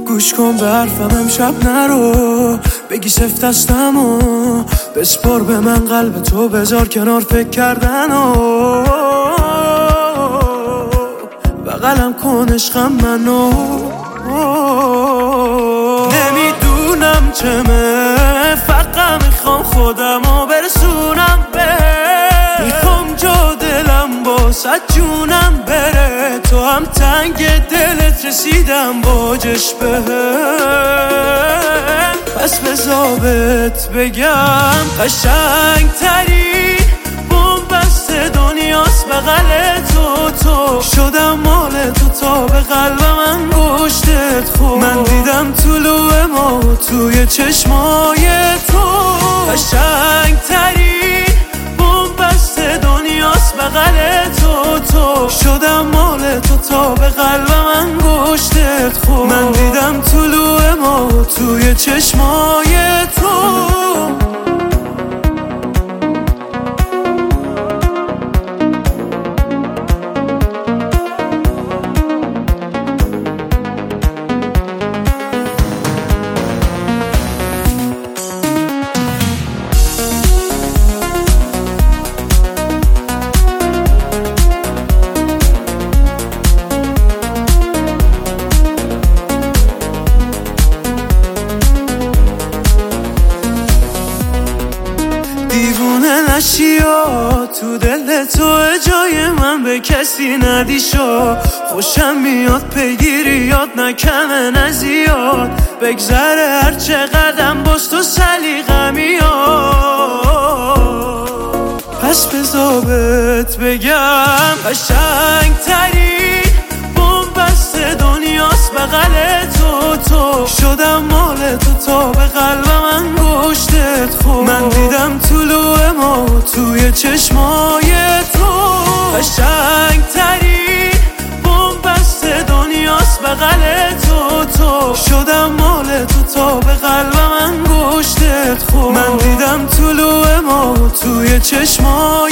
گوش کن به حرفم امشب نرو، بگی سفت هستم و بسپار به من قلب تو، بذار کنار فکر کردن و بغلم کن عشقم منو. نمیدونم چمه، فقط میخوام خودمو برسونم به، میخوام جا دلم باست جونم بره، تو هم تنگ دلت رسیدم باجش به، پس بذابت بگم قشنگ تری بومبست دنیاست بغل تو شدم مال تو تا به قلبم انگشتت خورد. من دیدم طلوع ما توی چشمای تو، قشنگ تری بومبست دنیاست بغل تو شدم مال تو تا به قلبم انگشتت خورد. من دیدم طلوع ما توی چشمای تو. دیوونه نشی و تو دل تو جای من به کسی ندی شو، خوشم میاد پیگیری یاد نکمه نزیاد، بگذره هر چقدرم باز تو سلیقه میاد. پس بذابت بگم قشنگ تری بومبست دنیاست بغل تو شدم مال تو تا به قلبم انگشتت خورد. من دیدم طلوع ما توی چشمای تو، قشنگ تری بومبست دنیاست بغل تو شدم مال تو تا به قلبم انگشتت خورد. من دیدم طلوع ما توی چشمای